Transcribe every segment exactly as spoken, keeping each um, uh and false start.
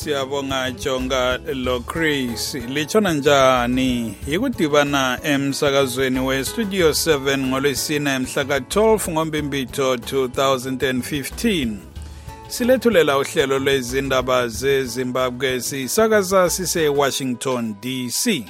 siyabonga Jonga lo Chris. Lichona njani? Yikudibana emsakazweni we Studio seven ngolwesine mhla ka twelve ngoMbimbitho two thousand fifteen. Silethulela uhlelo lwezindaba zeZimbabwe sisakaza sise Washington D C.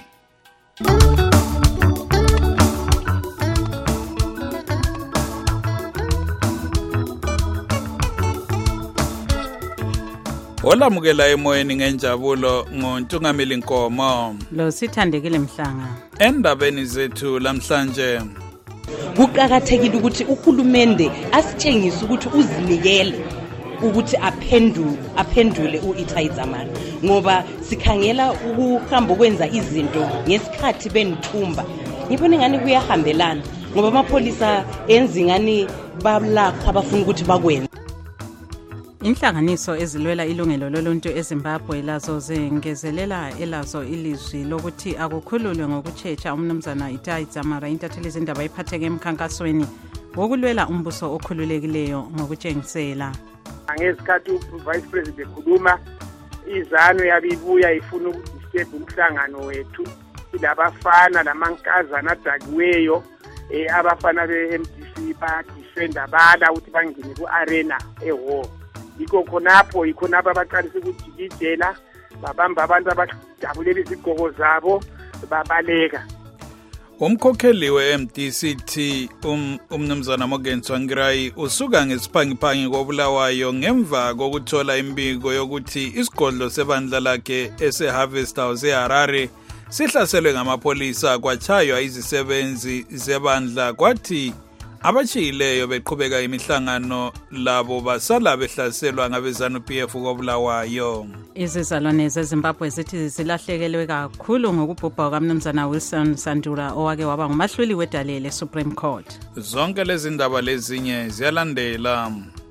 Olamukela emoyeni ngenjabulo ngoNtungameli Nkomo. Lo sithandekile Mhlanga. Endabeni zethu lamhlanje. Kuqakathekile ukuthi uhulumende asitshengise ukuthi uzinikele ukuthi aphendule aphendule uItai Dzamara ngoba sikhangela ukuhamba kwenza izinto ngesikhathi benithumba. Ngibona ngani kuyahambelana ngoba amapholisa enzi ngani balakho abafuna ukuthi bakwenze. Inhlanganiso ezilwela ilungelo loluntu eZimbabwe lazo zengezelela elazo ilizwi lokuthi akukhululwe ngokutshecha umnumzana Itai Dzamara intatheli izindaba iphatheke emkhankasweni wokulwela umbuso okhululekileyo ngokutshengisela. Ngesikhathi uVice President ekhuluma izano yabibuya ifuna ukudisturb umhlangano wethu silabafana lamankazana adakiweyo eh abafana be-M D C ba defender bala ukuthi bangene ku arena ehall. Yiko khonapho ikhonapho abaqalisa ukujikijela babamba abantu abajabulela izigqoko zabo babaleka. Umkhokheli we-M D C T um umnumzana Morgan Tsvangirai usuka ngesiphangi-phangi koBulawayo ngemva kokuthola imbiko yokuthi isigodlo sebandla lakhe ese-Harvest House eHarare sihlaselwe ngamapholisa kwachaywa izisebenzi zebandla kwathi abachiyileyo beqhubeka imihlangano labo basala behlaselwa ngabezanu-P F koBulawayo. Izizalwane zeZimbabwe zithi zilahlekelwe kakhulu ngokubhubha kukamnumzana Wilson Sandura owake waba ngumahluli wedalele Supreme Court. Zonke lezi ndaba lezinye ziyalandela.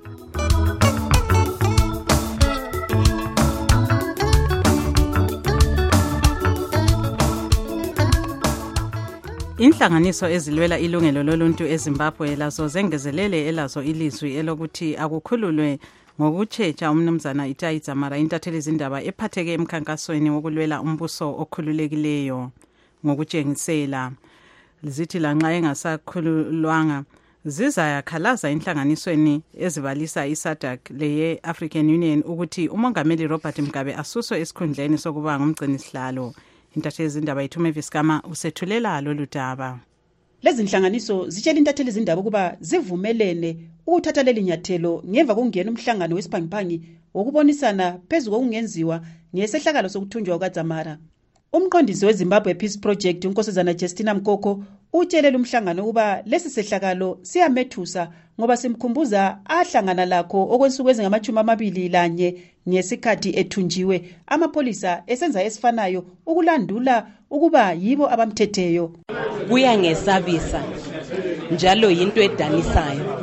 Inhlanganiso ezilwela ilungelo loluntu eZimbabwe lazo zengezelele elazo ilizwi elokuthi akukhululwe ngokutshecha umnumzana Itai Dzamara intatheli izindaba ephatheke emkhankasweni wokulwela umbuso okhululekileyo ngokutshengisela. Zithi lanxa engasakhululwanga zizayakhalaza inhlanganisweni ezibalisa iSADC leye African Union ukuthi umongameli Robert Mugabe asuswe esikhundleni sokuba ngumgcini sihlalo. Intatheli izindaba ithume Viskama usethulela lolu daba. Lezi nhlanganiso zitshela intatheli izindaba ukuba zivumelene ukuthatha leli nyathelo ngemva kokungena umhlangano wesiphangi-phangi wokubonisana phezu kokungenziwa ngesehlakalo sokuthunjwa kukaDzamara. Umqondisi weZimbabwe Peace Project uNkosazana Justina Mkoko utshelele umhlangano ukuba lesi sehlakalo siyamethusa ngoba simkhumbuza ahlangana lakho okwensuku ezingamachumi amabili lanye ngesikhathi ethunjiwe amapholisa esenza esifanayo ukulandula ukuba yibo abamthetheyo. Kuya ngesabisa njalo into edanisayo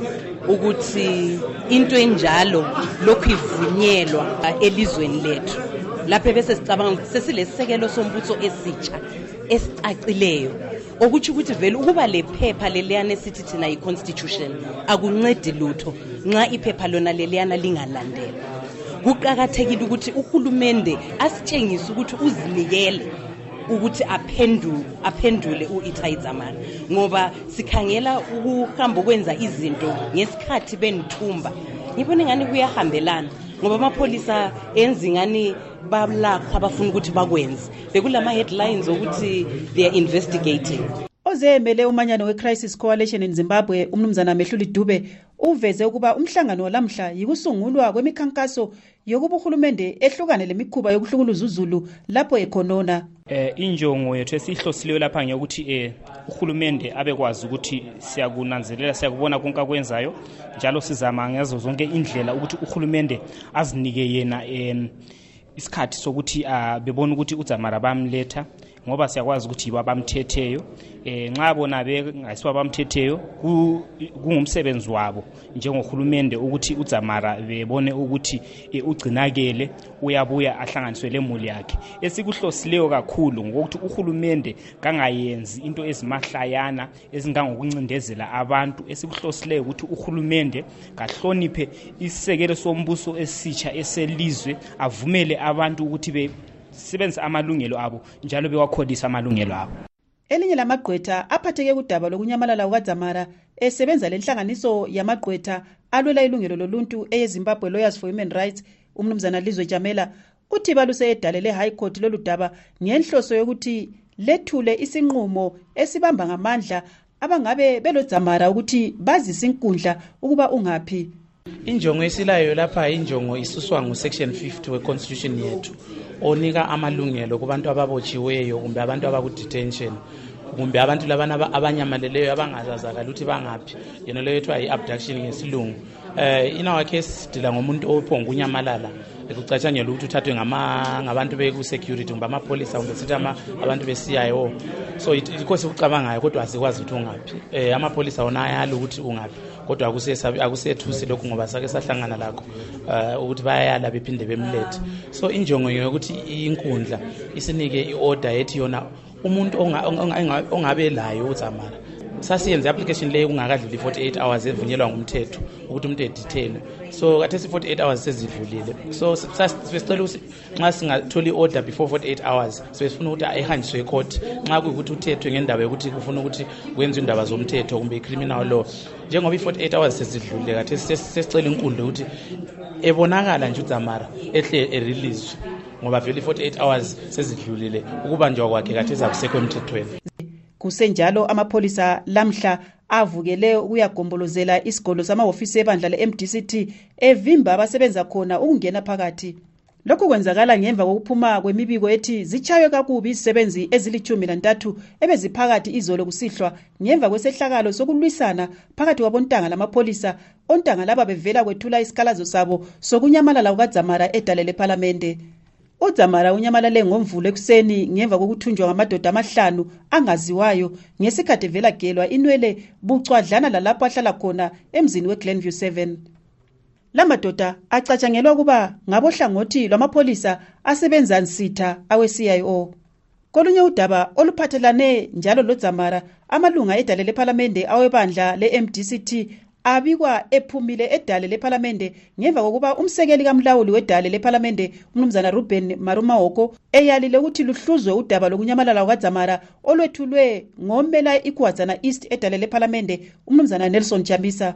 ukuthi into enjalo lokhu ivunyelwa elizweni lethu. Lapho bese sicabanga sesilesisekelo sombutho esitsha esicacileyo okuthi ukuthi vele ukuba lephepha leliyana esithi thina iconstitution akuncedi lutho nxa iphepha lona leliyana lingalandelwa. Kuqakathekile ukuthi uhulumende asitshengise ukuthi uzinikele ukuthi aphendule aphendule uItai Dzamara ngoba sikhangela ukuhamba kwenza izinto ngesikhathi benithumba. Ngibona ngani kuyahambelana ngoba amapholisa enzi ngani balakho abafuna ukuthi bakwenze. Bekulama headlines ukuthi they are investigating. Ozemele umanyano weCrisis Coalition in Zimbabwe umnumzana Mehluli Dube uveze ukuba umhlangano walamhla yikusungulwa kwemikhankaso yokuba uhulumende ehlukane lemikhuba yokuhlukuluza uZulu lapho ekhonona. Eh injongo yethu esihlosiliwe lapha ngekuthi eh uhulumende abekwazi ukuthi siyakunanzelela siyakubona konke akwenzayo njalo sizama ngazo zonke indlela ukuthi uhulumende azinike yena em isikhathi sokuthi bebona ukuthi uDzamara bamletha ngoba siyakwazi ukuthi yibo abamthetheyo. Eh nxa bona bengasibo abamthetheyo kungumsebenzi wabo njengohulumende ukuthi uDzamara bebone ukuthi ugcinakele uyabuya ahlanganiswe lemuli yakhe. Esikuhlosileyo kakhulu ngokuthi uhulumende kangayenzi into ezimahlayana ezingangokuncindezela abantu. Esikuhlosileyo ukuthi uhulumende kahloniphe isisekelo sombuso esitsha eselizwe, avumele abantu ukuthi besebenzise amalungelo abo njalo bewakhodisa amalungelo abo. Elinye lamagqwetha aphatheke kudaba lokunyamalala kukaDzamara esebenza lenhlanganiso yamagqwetha alwela ilungelo loluntu eyeZimbabwe Lawyers for Human Rights, umnumzana Lizwe Jamela, uthi baluse edalele High Court lolu daba ngenhloso yokuthi lethule isinqumo esibamba ngamandla abangabe beloDzamara ukuthi bazise inkundla ukuba ungaphi. Injongo esilayo lapha injongo isuswa ngusection fifty weconstitution yethu onika amalungelo kubantu ababotshiweyo kumbe abantu abakudetention kumbe abantu labana abanyamaleleyo abangazazakala ukuthi bangaphi. Yena leyo ethiwa i-abduction ngesilungu. Eh in our case dila ngomuntu ophonga unyamalala ekucatshanyela ukuthi uthathwe ngama ngabantu beku security kumbe amapolisa kumbe sithi ama abantu be C I O. So ikhosi ukucabangayo kodwa asikwazi ukuthi ungaphi. Eh amapolisa wona ayala ukuthi ungaphi kodwa akusesabi akusethusi lokho ngoba sake sahlangana lakho ukuthi bayayala bephinde bemlethe. So injongo yokuthi inkundla isinike iorder ethi yona umuntu ongabe layo uDzamara sasiyenze application leyo kungakadluli forty-eight hours evunyelwa ngumthetho ukuthi umuntu edetainwe. So kathesi forty-eight hours sezidlulile. So sesicela ukuthi nxa singatholi order before forty-eight hours sesifuna ukuthi ayihanjiswe ecourt nxa kuyikuthi uthethwe ngendaba yokuthi kufuna ukuthi kwenziwe indaba zomthetho kumbe criminal law. Njengoba i-forty-eight hours sezidlulile kathesi sesicela inkundla ukuthi ebonakala nje uDzamara ehle erelease ngoba vele forty-eight hours sezidlulile ukubanjwa kwakhe kathesi akusekho emthethweni. Kusenjalo amapolisa lamhla avukele ukuyagombolozela isigolo samahofisi ebandla le-M D C T evimba abasebenza khona ukungena phakathi. Lokhu kwenzakala ngemva kokuphuma kwemibiko ethi zichaywe kakubi izisebenzi ezilithumi nantathu ebeziphakathi izolo kusihlwa ngemva kwesehlakalo sokulwisana phakathi kwabontanga lamapolisa. Ontanga laba bevela kwethula isikhalazo sabo sokunyamalala kukaDzamara edalele eParliamente. uDzamara unyamalale ngomvulo ekuseni ngemva kokuthunjwa ngamadoda amahlanu angaziwayo ngesikhathi vela gelwa inwele bucwadlana lalapho ahlala khona emzini weGlenview seven. Lamadoda acatshangelwa kuba ngabohlangothi lwamapolisa asebenza nsitha awe-C I O. Kolunye udaba oluphathelane njalo loDzamara, amalunga edale leParliamente awebandla le-M D C T abikwa ephumile edale leParliamente ngemva kokuba umsekeli kamlawuli wedale leParliamente umnumzana Ruben Marumahoko eyalile ukuthi luhluzwe udaba lokunyamalala kukaDzamara olwethulwe ngomela iKwazana East edale leParliamente umnumzana Nelson Chamisa.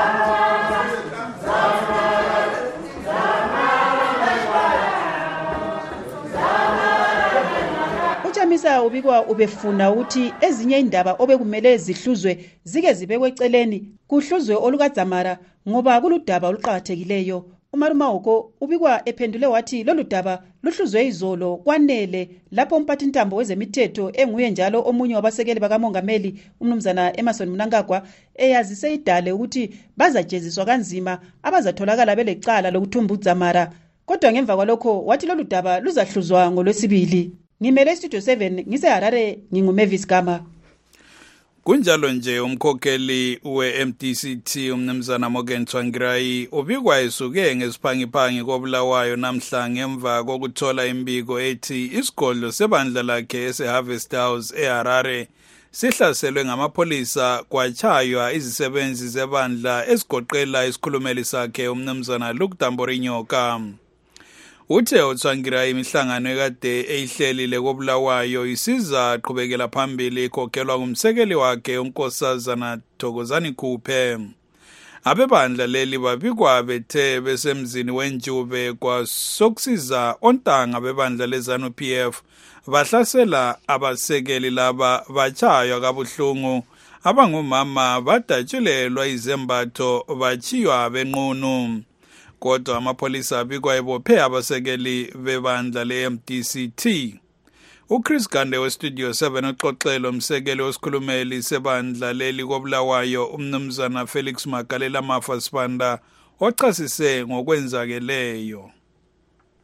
Chamisa ubikwa ubefuna ukuthi ezinye indaba obekumele zihluzwe zike zibekwe eceleni kuhluzwe olukaDzamara ngoba kuludaba oluqhakathekileyo. uMarumahoko ubikwa ephendule wathi lolu daba luhluzwe izolo kwanele lapho umphathintambo wezemithetho enguye njalo omunye wabasekeli bakamongameli umnumzana Emerson Mnangagwa eyazise idale ukuthi bazajeziswa kanzima abazatholakala belecala lokuthumba uDzamara. Kodwa ngemva kwalokho wathi lolu daba luzahluzwa ngolwesibili. Ngimele Studio seven ngiseHarare nginguMavis Gama. Kunjalo nje umkhokheli we-M D C T umnumzana Morgan Tsvangirai ubikwa esuke ngesiphangi-phangi kobulawayo namhla ngemva kokuthola imbiko ethi isigodlo sebandla lakhe ese-Harvest House eHarare sihlaselwe ngamapolisa kwachaywa izisebenzi zebandla esigoqela isikhulumeli sakhe umnumzana Luke Tamborinyoka. Uthe uTsvangirai imihlangano ekade eyihlelile kobulawayo isiza aqhubekela phambili ikhokhelwa ngumsekeli wakhe unkosazana Thokozani Khuphe. Abebandla leli babikwa bethe besemzini wenjube kwasokusiza ontanga bebandla leZANU P F bahlasela abasekeli laba bachaywa kabuhlungu abangumama badatshulelwa izembatho bachiywa benqunu. Kodwa amapolisa abikwa ebophe abasekeli bebandla le-M D C T. uChris Gande weStudio seven uxoxelo umsekeli wesikhulumeli sebandla leli kobulawayo umnumzana Felix Magalela Mafa Sibanda ochasise ngokwenzakeleyo.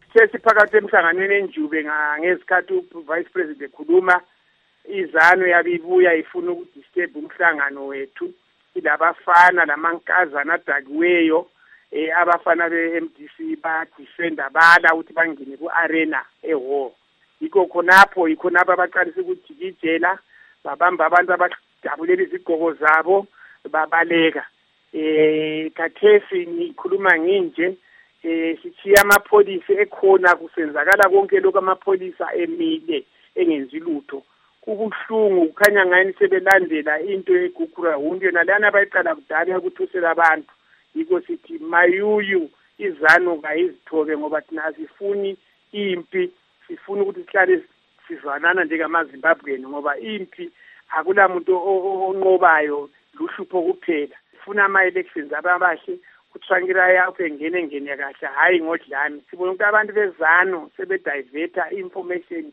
sesiphakathi emhlanganweni enjube ngezikhathi uvice president ekhuluma izano yabibuya ifuna ukudisturb umhlangano wethu ilabafana lamankazana adakiweyo eh abafana be-M D C ba defender bala ukuthi bangene ku arena eho yikho khonapho yikho napa baqalisa ukujikijela babamba abantu abadabulela izigqoko zabo babaleka eh kathesi ngikhuluma nginje eh sichiya amapholisi ekhona kusenzakala konke lokho amapholisa emile engenzi lutho kubuhlungu kukhanya ngani sebelandela into egugura hunde yona lana bayiqala kudala ukuthusela abantu yiko sithi mayuyu izano kayizithobe ngoba thina asifuni impi sifuna ukuthi sihlale sizwanana njengamaZimbabwean ngoba impi akula muntu onqobayo luhlupho kuphela sifuna ama elections ababahle kutshangira yakho engene ngene kahle hayi ngodlami sibona ukuthi abantu bezano sebediverta information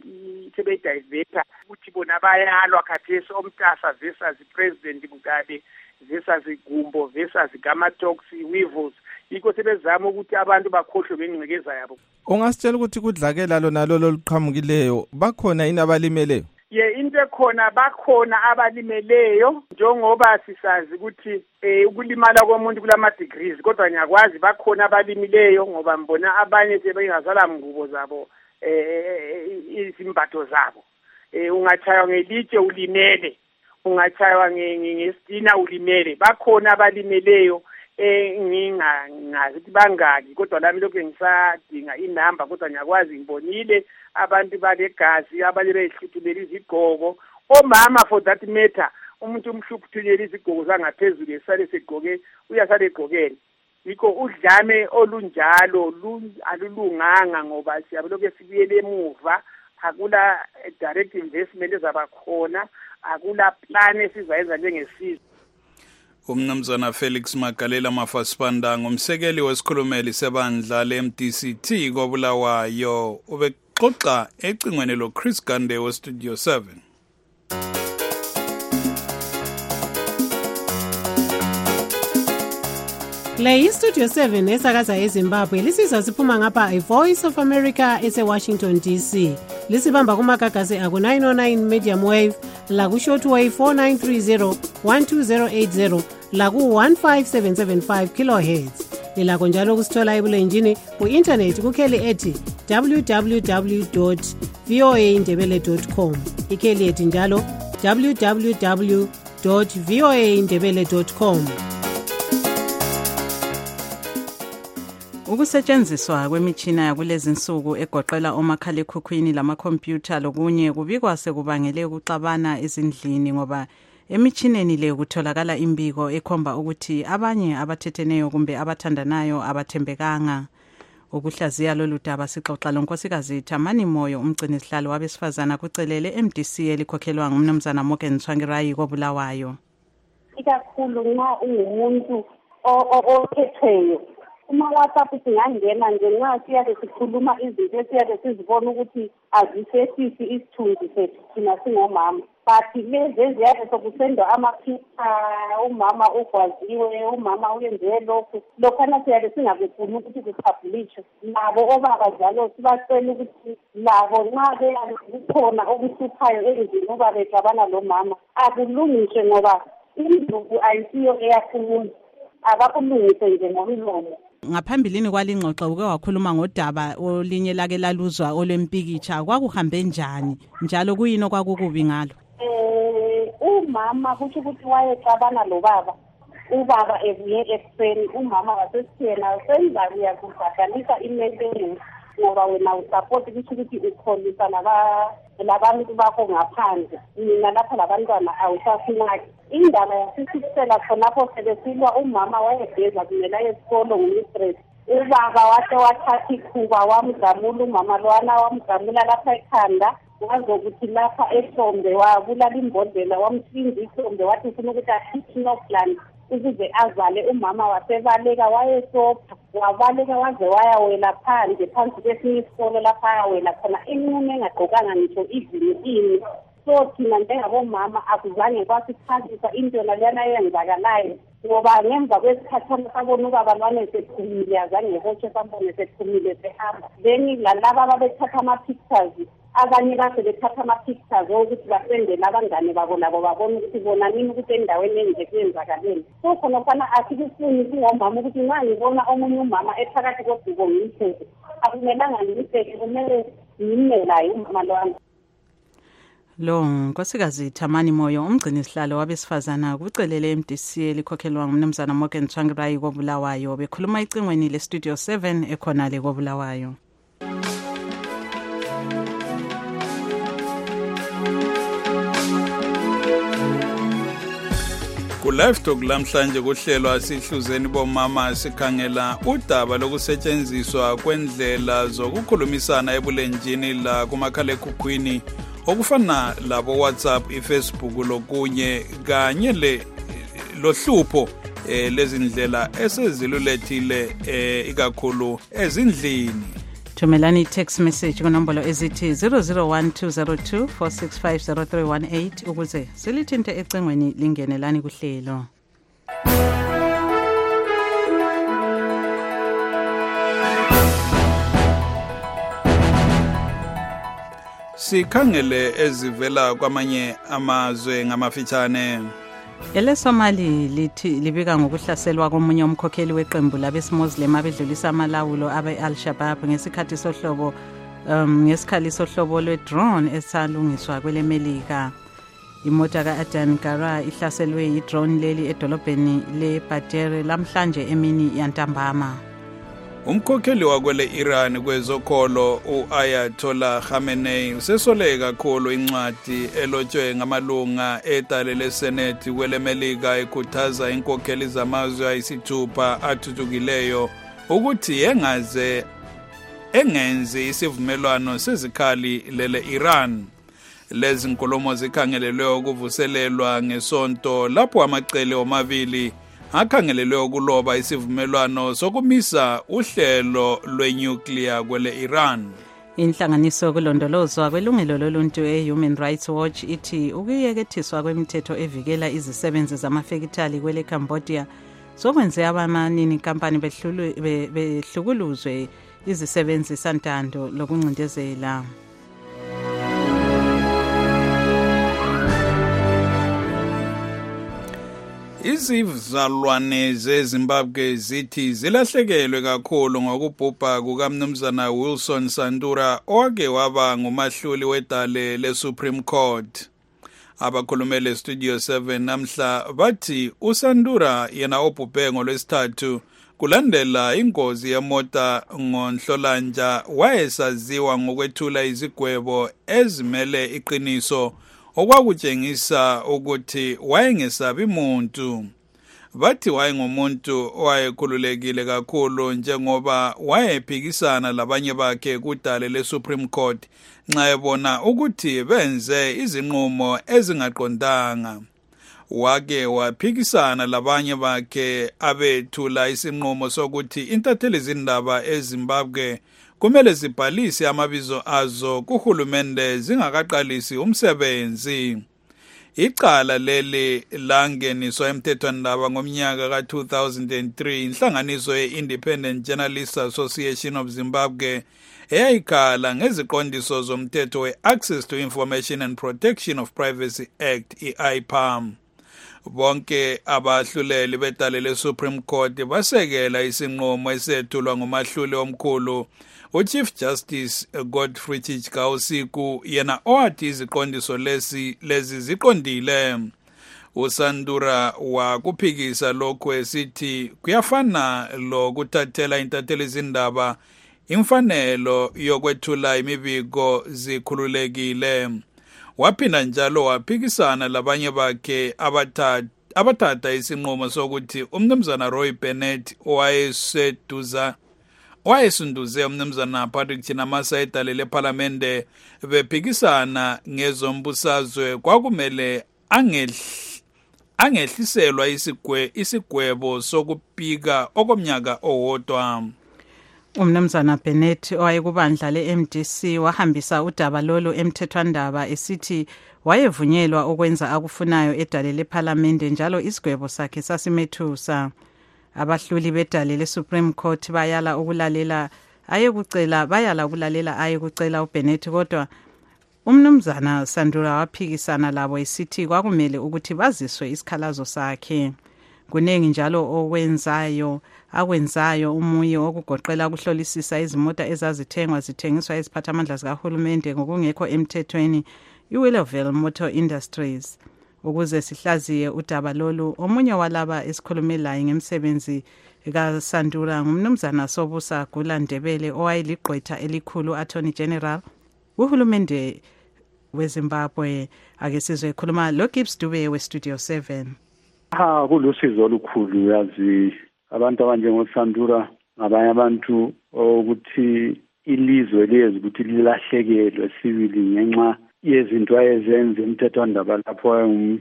sebediverta ukuthi bona bayalwa khathesi omtasa versus president Mugabe versus Gumbo versus Gamatox weevils yiko sebezama ukuthi abantu bakhohlwe ngengcekeza yabo. Ungasitshela ukuthi kudlakela lona lolo liqhamukileyo bakhona ini abalimeleyo? Ye into ekhona bakhona abalimeleyo njengoba sisazi ukuthi eh ukulimala komuntu kulama degrees kodwa ngiyakwazi bakhona abalimileyo ngoba mbona abanye sebengazala ngubo zabo eh izimbatho zabo eh ungachaywa ngelitshe ulimele ungachaywa ngestina ulimele bakhona abalimeleyo eh ngingazi ukuthi bangaki kodwa lami lokho ngisadinga inamba kodwa ngiyakwazi ngibonile abantu balegazi abanye behluthulela izigqoko omama for that matter umuntu umhluphuthele izigqoko zangaphezulu esale segqoke uyasale egqokene yikho udlame olunjalo alulunganga ngoba siyabeloke sibuyele emuva akula direct investment ezabakhona akula plan esizayenza njengesizwe. Umnumzana Felix Magalela Mafasipanda ngumsekeli wesikhulumeli sebandla le-M D C T koBulawayo ubexoxa ecingweni lo Chris Gande we Studio seven. Le iStudio seven esakaza eZimbabwe lisiza siphuma ngapha iVoice of America ese-Washington D C. Lisibamba kumagagasi aku nine oh nine medium wave, la ku shortwave four nine three zero one two zero eight zero, la ku one five seven seven five kilohertz. Lilakho njalo kusithola ebulenjini ku-internet kukheli ethi w w w dot v o a ndebele dot com. Ikheli ethi njalo w w w dot v o a ndebele dot com. Ukusetshenziswa kwemitshina yakulezi insuku egoqela omakhalekhukhwini lamakhompyutha lokunye kubikwa sekubangele ukuxabana ezindlini ngoba emitshineni le kutholakala imbiko ekhomba ukuthi abanye abathetheneyo kumbe abathandanayo abathembekanga. Ukuhlaziya lolu daba sixoxa lonkosikazi Thamani Moyo umgcini sihlalo wabesifazana kucelele M D C elikhokhelwa ngumnumzana Morgan Tsvangirai koBulawayo. Ikakhulu nxa ungumuntu othetheyo uma WhatsApp singangena nje nxa siyabe sikhuluma izinto esiyabe sizibona ukuthi azisesisi isithunzi sethu thina singomama but lezi eziyabe sokusendwa amaphipha umama ugwaziwe umama uyenze lokhu lokhana siyabe singakufuni ukuthi kupublishwe nabo obaba njalo sibacela ukuthi labo nxa beyabe kukhona okuhluphayo endlini uba bexabana lo mama akulungiswe ngoba induku ayisiyo eyakhulunywa abakulungise nje ngomlomo. Ngaphambilini kwalingxoxo uke wakhuluma ngodaba olinye lake laluzwa olwempikitsha kwakuhambe njani njalo kuyini okwakukubi ngalo? Eh umama kusho ukuthi wayexabana lo baba ubaba ebuye ekuseni umama wasesiyena senza uyakubhadalisa imali ngoba wena usupport kusho ukuthi ukholisa laba labantu bakho ngaphandle mina lapha labantwana awusasinaki indaba yasisisela khonapho sebesilwa umama wayegeza kumela esikolo ngemistress ubaba wahle wathatha ikhuba wamgamula umama lwana wamgamula lapha ekhanda wazokuthi lapha ehlombe wabulala imbodlela wamhlinza ihlombe wathi ufuna ukuthi akhiphe inoplant ukuze azale umama wasebaleka wayesopha wabaleka waze wayawela phandle phansi kwesinye isikolo lapha ayawela khona inqume engagqokanga ngitsho izini ini so thina njengabomama akuzange kwasichazisa into nalena yenzakalayo ngoba ngemva kwesikhathana sabona ukuba abantwana sephumile azange hotshe sambone sephumile sehamba then lalaba ababethatha ama-pictures abanye base bethatha ama-pictures okuthi basendele abangane babo labo babona ukuthi bona nini ukuthi endaweni enje kuyenzakaleni so khona fana asikufuni singomama ukuthi nxa ngibona omunye umama ephakathi kodubo ngimthethe akumelanga ngimthethe kumele ngimelayo umama lwami. Lo nkosikazi Thamani Moyo umgcini sihlalo wabesifazana kucelele M D C elikhokhelwa ngumnumzana Morgan Tsvangirai koBulawayo bekhuluma icingweni le Studio seven ekhona le koBulawayo. Ku-Live Talk lamhlanje kuhlelwa sihluzeni bomama sikhangela udaba lokusetshenziswa kwendlela zokukhulumisana ebulenjini la kumakhalekhukhwini okufana labo WhatsApp, iFacebook lokunye kanye le lohlupho eh, lezindlela esezilulethile eh, ikakhulu ezindlini. Thumelani text message kunombolo ezithi zero zero one two zero two four six five zero three one eight ukuze silithinte ecengweni lingenelani kuhlelo. Sikhangele ezivela kwamanye amazwe ngamafitshane. Ele Somali lithi libika ngokuhlaselwa komunye umkhokheli weqembu labesimuslim abedlulisa amalawulo abe Al-Shabaab ngesikhathi sohlobo um ngesikhali sohlobo lwe-drone esalungiswa kwele Melika. Imota ka-Adan Gara ihlaselwe yi-drone leli edolobheni le-Badr lamhlanje emini yantambama. Umkhokheli wakwele Iran kwezokholo u-Ayatollah Khamenei usesole kakhulu incwadi elotshwe ngamalunga edale leSenate kwele Melika ekhuthaza inkokheli zamazwe ayisithupha athuthukileyo ukuthi yengaze engenzi isivumelwano sezikhali lele Iran. Lezi nkulumo zikhangelelwe ukuvuselelwa ngesonto lapho amacele omabili akhangelelwe ukuloba isivumelwano sokumisa uhlelo lwenuclear kwele Iran. Inhlanganiso kulondolozwa kwelungelo loluntu e-Human Rights Watch ithi ukuyekethiswa kwemithetho evikela izisebenzi zamafekithali kwele Cambodia sokwenze abamanini kampani behlukuluzwe izisebenzi santando lokuncindezela. Izizalwane zeZimbabwe zithi zilahlekelwe kakhulu ngokubhubha kukaMnumzana Wilson Sandura owake waba ngumahluli wedale leSupreme Court. Abakhulumele Studio seven namhla bathi uSandura yena obhubhe ngolwesithathu kulandela ingozi yemota ngonhlolanja wayesaziwa ngokwethula izigwebo ezimele iqiniso okwakutshengisa ukuthi wayengesabi umuntu. Bathi wayengumuntu owayekhululekile kakhulu njengoba wayephikisana labanye bakhe kudale leSupreme Court nxa ebona ukuthi benze izinqumo ezingaqondanga. Wake waphikisana labanye bakhe abethula isinqumo sokuthi intatheli zindaba eZimbabwe kumele zibhalise amabizo azo kuhulumende zingakaqalisi umsebenzi. Icala leli langeniswa emthethwandaba ngomnyaka ka two thousand three inhlanganiso ye-Independent Journalists Association of Zimbabwe eyayikhala ngeziqondiso zomthetho we-Access to Information and Protection of Privacy Act i-I P A M. Bonke abahluleli bedale leSupreme Court basekela isinqumo esethulwa ngumahluli omkhulu uChief Justice Godfrey Chikausiku yena owathi iziqondiso lezi lezi ziqondile. uSandura wakuphikisa lokho esithi kuyafana lokuthathela intatheli izindaba imfanelo yokwethula imibiko zikhululekile. Waphinda njalo waphikisana labanye bakhe abathathu abathatha isinqumo sokuthi umnumzana Roy Bennett owayeseduza wayesunduze umnumzana Patrick Chinamasa edale leParlamente bephikisana ngezombusazwe kwakumele angehli angehliselwa isigwe isigwebo sokupika okomnyaka owodwa. Umnumzana Bennett owayekubandla le-M D C wahambisa udaba lolu emthethwandaba esithi wayevunyelwa ukwenza akufunayo edale lephalamende njalo isigwebo sakhe sasimethusa. Abahluli bedale le-Supreme Court bayala ukulalela ayekucela bayala ukulalela ayekucela uBennett kodwa umnumzana Sandura waphikisana labo esithi kwakumele ukuthi baziswe isikhalazo sakhe. Kunengi njalo okwenzayo akwenzayo umuye okugoqela ukuhlolisisa izimota ezazithengwa zithengiswa eziphathamandla zikahulumende ngokungekho emthethweni iWillowville Motor Industries. Ukuze sihlaziye udaba lolu omunye walaba esikhulumelayo ngemsebenzi kaSandura ngumnumzana Sobusa Gula Ndebele owayeligqwetha elikhulu Attorney General uhulumende weZimbabwe. Ake sizwe khuluma lo Gibbs Dube we Studio seven. Ha kulusizo olukhulu yazi abantu abanjengosandura ngabanye abantu ukuthi ilizwe lezi ukuthi lilahlekelwe sibili ngenxa yezinto ayezenza emthethwandaba lapho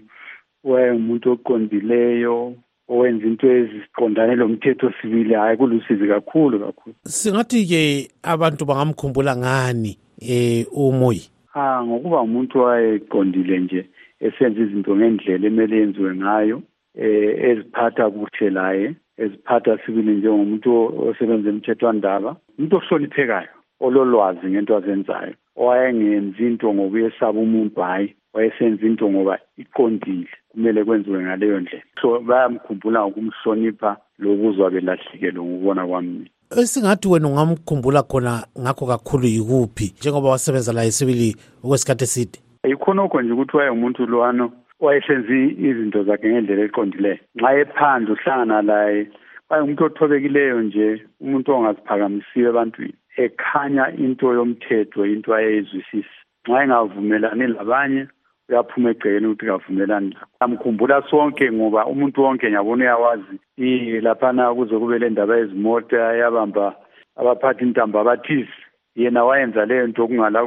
wayengumuntu oqondileyo owenza into eziqondane lomthetho sibili. Hayi kulusizi kakhulu kakhulu. Singathi-ke abantu bangamkhumbula ngani eh uMoyi? Ah ngokuba umuntu wayeqondile nje esenza izinto ngendlela emele yenziwe ngayo eh eziphatha kuhle laye eziphatha sibili njengomuntu osebenza emthethwandaba umuntu ohloniphekayo ololwazi ngento azenzayo owayengenza into ngoba uyesaba umuntu hayi wayesenza into ngoba iqondile kumele kwenziwe ngaleyo ndlela. So bayamkhumbula ngokumhlonipha lokuzwa belahlekelwe ngokubona kwami. Esingathi wena ungamkhumbula khona ngakho kakhulu yikuphi njengoba wasebenza la esibili okwesikhathi eside? Ikhonokho nje ukuthi wayengumuntu lwano wayesenza izinto zakhe ngendlela eqondileyo. Nxa ephandle uhlangana laye wayengumuntu othobekileyo nje umuntu ongaziphakamisiyo ebantwini ekhanya into yomthetho into ayezwisisa. Nxa engavumelani labanye uyaphuma egcekeni ukuthi kavumelani lakho. Amkhumbula sonke ngoba umuntu wonke ngiyabona uyawazi ilaphana kuze kube le ndaba ezimota yabamba abaphathi intamba abathisi yena wayenza leyo nto okungala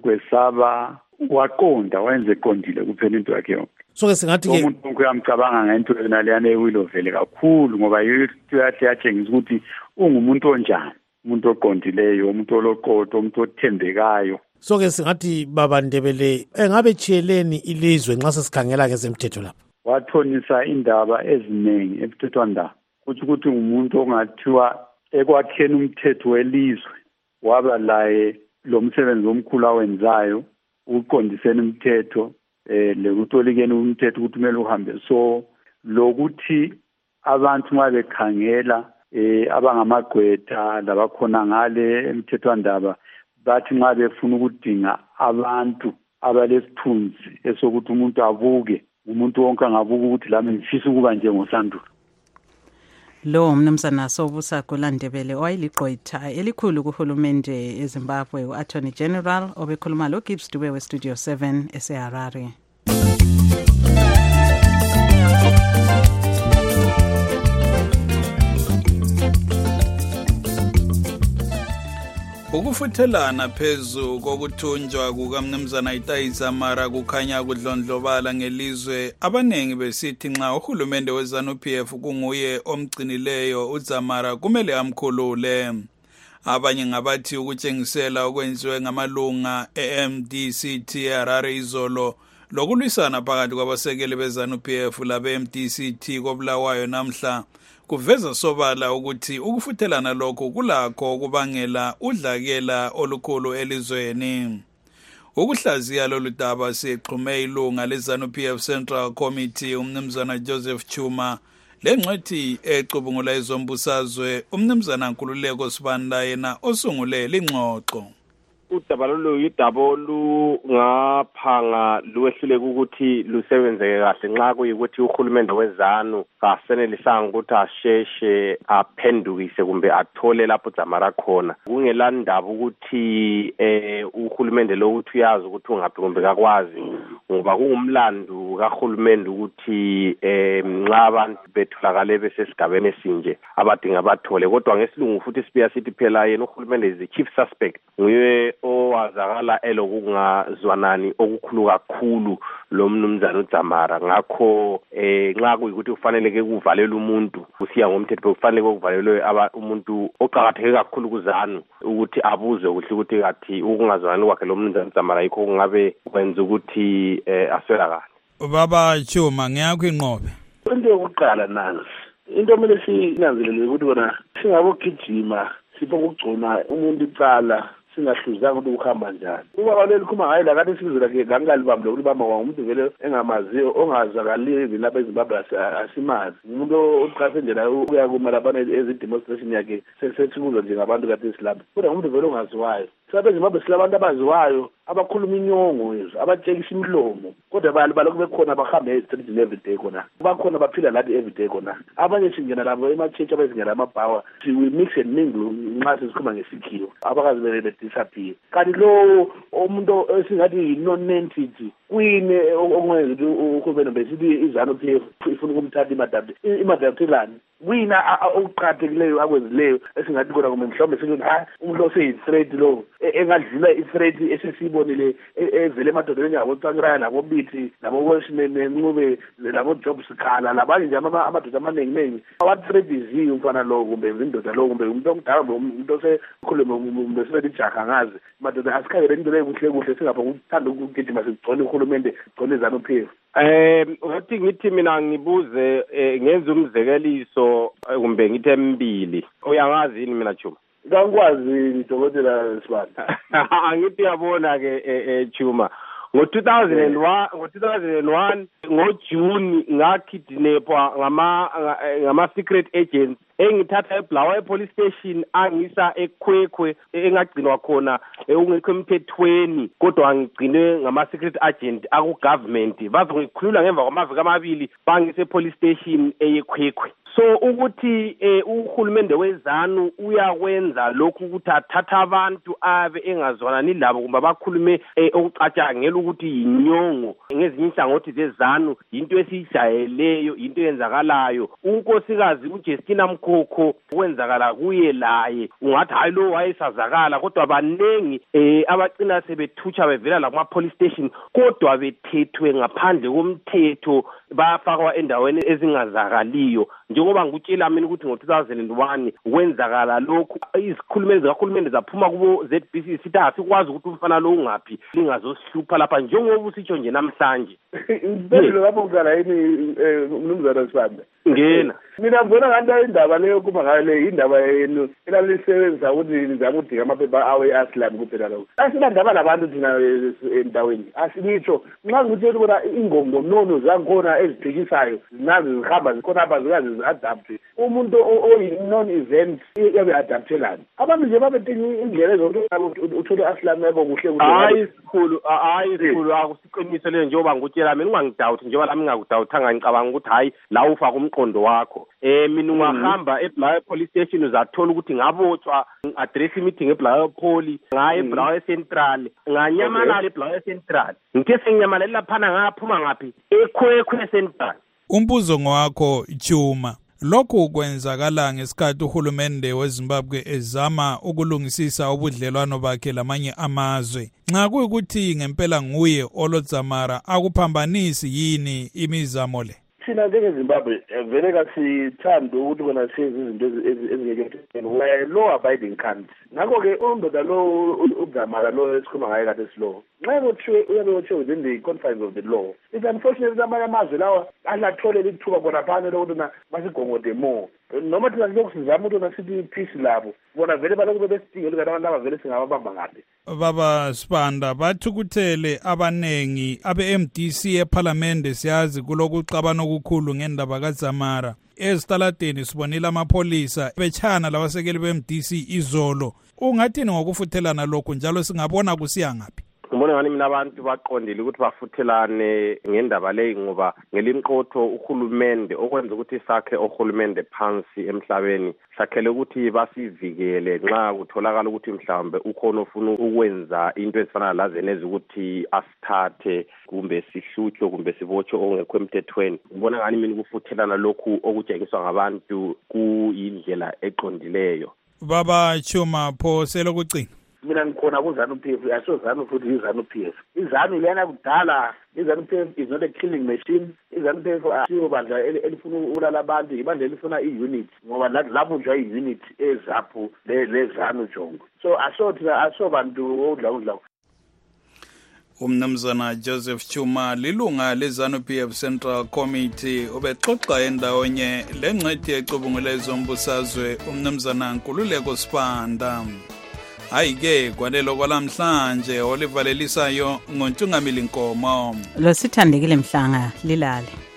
kwesaba waqonda wayenze eqondile kuphela into yakhe yonke. So ke singathi ke umuntu onke uyamcabanga ngento yona leyana eWillowville kakhulu ngoba into yakhe yatshengisa ukuthi ungumuntu onjani, umuntu oqondileyo, umuntu oloqodo, umuntu othembekayo. So ke singathi baba Ndebele engabe chiyeleni ilizwe nxa sesikhangela ngezemthetho lapha? Wathonisa indaba eziningi emthethwandaba kuthi ukuthi umuntu ongathiwa ekwakheni umthetho welizwe waba laye lo msebenzi omkhulu awenzayo uqondiseni umthetho eh lekutolikeni umthetho ukuthi kumele uhambe. So lokuthi abantu uma bekhangela eh abangamagqwetha labakhona ngale emthethwandaba bathi nxa befuna ukudinga abantu abalesithunzi esokuthi umuntu abuke umuntu wonke angabuka ukuthi lami ngifisa ukuba njengoSandura. Lo umnumzana Sobusa Gula Ndebele owayeligqwetha elikhulu kuhulumende eZimbabwe u-Attorney General obekhuluma lo Gibbs Dube we Studio seven eseHarare. Ukufuthelana phezu kokuthunjwa kukamnumzana Itai Dzamara kukhanya kudlondlobala ngelizwe. Abanengi besithi nxa uhulumende weZANU-P F kunguye omgcinileyo uDzamara kumele amkhulule. Abanye ngabathi ukutshengisela okwenziwe ngamalunga e-M D C T eHarare izolo lokulwisana phakathi kwabasekeli beZANU-P F labe-M D C T koBulawayo namhla kuveza sobala ukuthi ukufuthelana lokho kulakho ukubangela udlakela olukhulu elizweni. Ukuhlaziya lolu daba siqhume ilunga leZANU-P F Central Committee umnumzana Joseph Chuma lengcwethi ecubungula izombusazwe umnumzana Nkululeko Sibanda yena osungule lingxoxo. Udaba lolu yidaba olungaphanga luwehluleka ukuthi lusebenzeke kahle nxa kuyikuthi uhulumende weZANU kasenelisanga ukuthi asheshe aphendukise kumbe athole lapho Dzamara khona. Kungela ndaba ukuthi eh uhulumende lo uthi uyazi ukuthi ungaphi kumbe kakwazi ngoba kungumlando kahulumende ukuthi eh nxa abantu betholakale besesigabeni esinje abadinga bathole. Kodwa ngesilungu futhi sibuya sithi phela yena uhulumende is the chief suspect nguye o wazakala elokungazwanani okukhulu kakhulu lo mnumzana uDzamara. Ngakho eh nxa kuyikuthi kufanele kuvalele umuntu usiya ngomthetho kufanele kuvalelwe umuntu oqhakatheke kakhulu kuzanu ukuthi abuzwe kuhle ukuthi kathi ukungazwani kwakhe lo mnumzana uDzamara yikho kungabe kwenza ukuthi eh aswelakala. Baba Chuma ngiyakho inqobe. Into yokuqala nansi into kumele sinanzelele ukuthi bona singabogijima sipho ukugcona umuntu icala singahluzanga ukuthi ukuhamba njani. Uma baleli khuma hayi la kade sizwe lakhe ngangalibambe ukuthi bama umuntu vele engamaziyo ongazakaliyo lapha eZimbabwe asimazi. Umuntu oqhafe nje la uya kuma lapha ezidemonstration yakhe sesethukuzwa nje ngabantu kade silapha. Kodwa umuntu vele ongaziwayo. Sabe eZimbabwe silabantu abaziwayo abakhuluma inyongo yezwe abatshekisa imlomo kodwa bali balokhu bekhona bahambe ezitreetini everyday khona bakhona baphila lathi everyday khona abanye singena labo ema-church abazingena amabhawa we mix and mingle nxa sesikhuluma ngesikhiwo abakazi bele disappear kanti lo umuntu esingathi yi-non-entity kuyini okwenza ukuthi uhulumeni besithi izanu-P F ifuna ukumthatha imadabde imadabdelani wina okuqathekileyo akwenzileyo esingathi kona kumbe mhlawumbe sithi hayi umuntu oseyi-threat lo engadlula i-threat esesiyibonile evele emadodeni njengabo-Tsvangirai nabo-Biti nabo-Ncube nabo-Job Sikhala labanye nje amadoda amaningi-ningi what threat is he umfana lo kumbe indoda lo kumbe umuntu omdala kumbe umuntu osekhulume kumbe sibethi ijaha ngazi madoda asikhangele into leyo kuhle kuhle singapha ukuthanda ukugijima sigcone uhulumende sigcone izanu-P F. Eh ngathi ngithi mina ngibuze ngenza umzekeliso kumbe ngithe embili uyangazi yini mina Chuma? Ngakwazi Dokotela Sibanda. Angithi yabona ke Chuma ngo two thousand one ngo two thousand one ngoJune ngakidnapwa ngama ngama secret agents engithatha eBulawayo police station angisa eKhwekhwe engagcinwa khona ungekho emthethweni kodwa ngigcine ngama secret agent aku government bazongikhulula ngemva kwamaviki amabili bangise police station eyeKhwekhwe. So ukuthi uhulumende wezanu uyakwenza lokhu ukuthi athatha abantu abe engazwanani labo kumbe bakhulume okucatshangela ukuthi yinyongo ngezinye inhlangothi zezanu into esijayeleyo into eyenzakalayo. Unkosikazi uJustina Mkhokho kwenzakala kuye laye ungathi hayi lo wayesazakala kodwa banengi abacina sebethutsha bevela la kuma police station kodwa bethethwe ngaphandle komthetho bafakwa endaweni ezingazakaliyo. Njengoba ngikutshela mina ukuthi ngo two thousand one kwenzakala lokhu izikhulumeli zikahulumende zaphuma kubo Z B C sithi asikwazi ukuthi umfana lo ungaphi lingazosihlupha lapha njengoba usitsho nje namhlanje. Impela lapho ngizala yini umnumzana Sibanda. Ngena. Mina ngibona ngathi indaba leyo kuba ngayo le indaba yenu elalisebenza ukuthi nizama ukudika amaphepha awe aslam kuphela lokho. Asinandaba labantu thina endaweni. Asinitsho nxa ngitshela ukuthi ingongo nono zangikhona ezibhekisayo zinazi zihamba zikhona abazikazi adapt umuntu oyi-non event yabe adaptelani abantu nje babethinga indlela ezokuthi uthole aslam yabo kuhle kuhle. Hayi sikhulu hayi sikhulu akusiqiniso leyo njengoba ngikutshela mina ungangidawuthi njengoba lami ngakudawuthanga ngicabanga ukuthi hayi la ufa kumqondo wakho. Eh mina ungahamba eBulawayo police station uzathola ukuthi ngabotshwa address meeting eBulawayo Poli ngaye eBulawayo Central nganyamalala eBulawayo Central ngithe senginyamalala laphana ngaphuma ngapi eKhwekhwe Central. Umbuzo ngwakho Chuma, lokhu kwenzakala ngesikhathi uhulumende weZimbabwe ezama ukulungisisa ubudlelwano bakhe lamanye amazwe. Nxa kuyikuthi ngempela nguye oloDzamara akuphambanisi yini imizamo le? Thina njengeZimbabwe vele kasithanda ukuthi kona siyenze izinto ezingeke we law abiding country. Ngakho-ke undoda lo uDzamara lo esikhuluma ngaye kade silo nxa kuthiwe uyabe uthiwe within the confines of the law. It's unfortunate ukuthi amanye amazwe lawa alatholela ithuba khona phana lokuthi na basigongode more noma thina silokhu sizama ukuthi nasithi peace labo bona vele balokhu bebesidingela ukuthi abantu abavele singababamba ngaphi. Baba Sibanda bathukuthele abanengi abe-M D C eParliament siyazi kulokuxabana okukhulu ngendaba kaDzamara. Ezitaladeni sibonile amapholisa bechana labasekeli be-M D C izolo. Ungathini ngokufuthelana lokhu njalo singabona kusiya ngaphi? Ngibona ngani mina abantu baqondile ukuthi bafuthelane ngendaba leyi ngoba ngelimqotho uhulumende okwenza ukuthi sakhe ohulumende phansi emhlabeni sakhele ukuthi basivikele nxa kutholakala ukuthi mhlawumbe ukhona ofuna ukwenza into ezifana lazenezi ukuthi asithathe kumbe sihlutshwe kumbe sibotshwe ongekho emthethweni. Ngibona ngani mina ukufuthelana lokhu okutshengiswa ngabantu kuyindlela eqondileyo. Baba Chuma pho selokucina. mina ngikhona kuZANU-P F, asoZANU futhi iZANU-P F. iZANU lena kudala, iZANU-P F is not a killing machine. iZANU-P F asiyo bandla elifuna ukulala abantu, ibandla elifuna i-unit ngoba labunjwa i-unit ezapho leZANU jongo. So asothi asobantu odla udla. Umnumzana Joseph Chuma lilunga leZANU-P F Central Committee ubexoxa endawonye lengcwethi ecubungule zombusazwe umnumzana Nkululeko Sibanda. Ayike kwanelo kwalamhlanje olivalelisayo ngoNtungamili Nkomo. Lo sithandekile Mhlanga lilale.